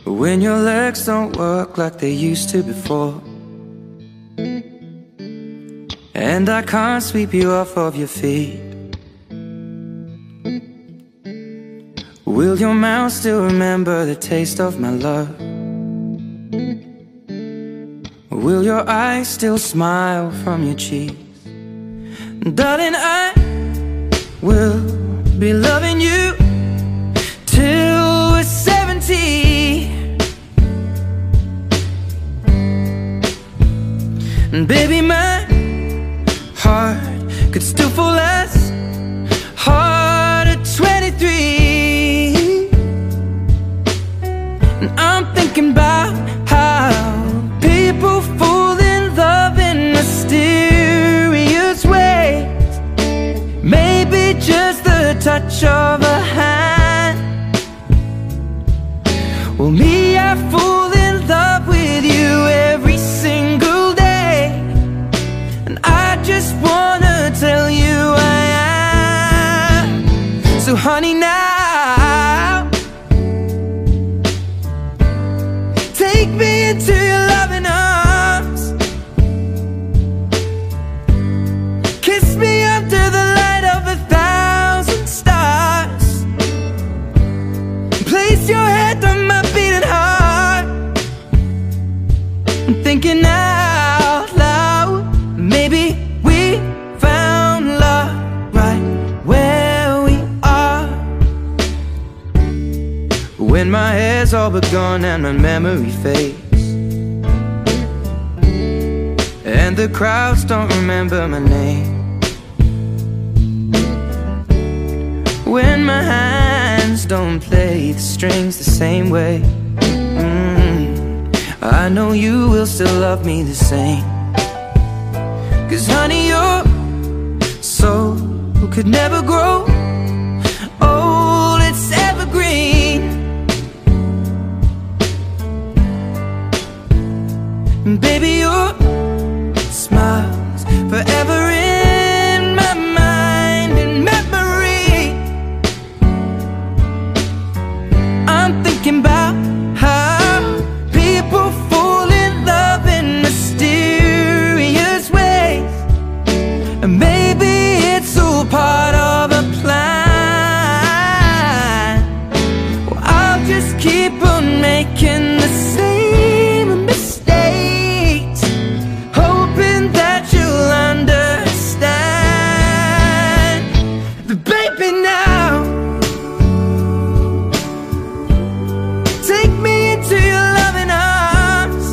when your legs don't work like they used to before, and I can't sweep you off of your feet. Will your mouth still remember the taste of my love? Will your eyes still smile from your cheeks? Darling, I will be loving you till we're 70. And baby, my heart could still fall as hard at 23. And I'm thinking about how people fall in love in mysterious ways. Maybe just the touch of a hand. Well, me, I fall in love with you every single day, and I just wanna tell you I am. So honey, now take me into your loving arms. Kiss me under the light of 1,000 stars. Place your head on my beating heart. I'm thinking out loud, maybe we found love right where we are. When my hair's all but gone and my memory fades, and the crowds don't remember my name, when my hands don't play the strings the same way, I know you will still love me the same. 'Cause honey, your soul could never grow old, it's evergreen. And baby, your smile's forever in my mind and memory. I'm thinking about how people fall in love in mysterious ways, and maybe it's all part of a plan. Well, I'll just keep on making the same mistakes, hoping that you'll understand. But baby, now take me into your loving arms.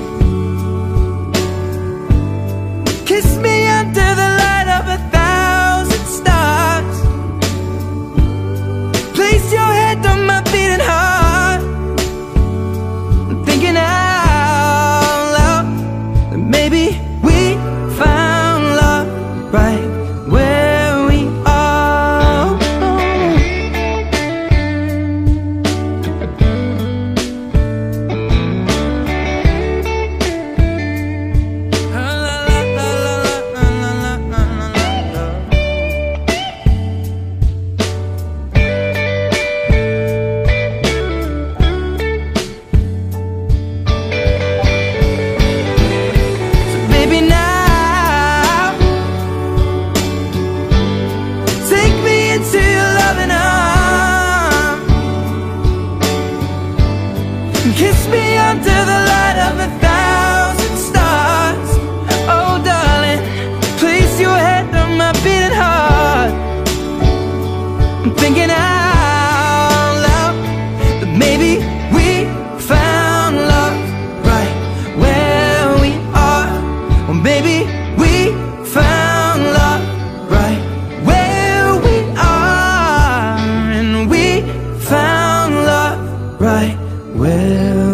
Kiss me under the light of 1,000 stars. Place your head on my beating heart. I'm thinking out loud that maybe we found love right where we are. So baby, now take me into your loving arms. Kiss me under the light of 1,000 stars. Oh darling, place your head on my beating heart. I'm thinking out loud that maybe we found love right where we are. Well, maybe we found love right where we are, and we found love right where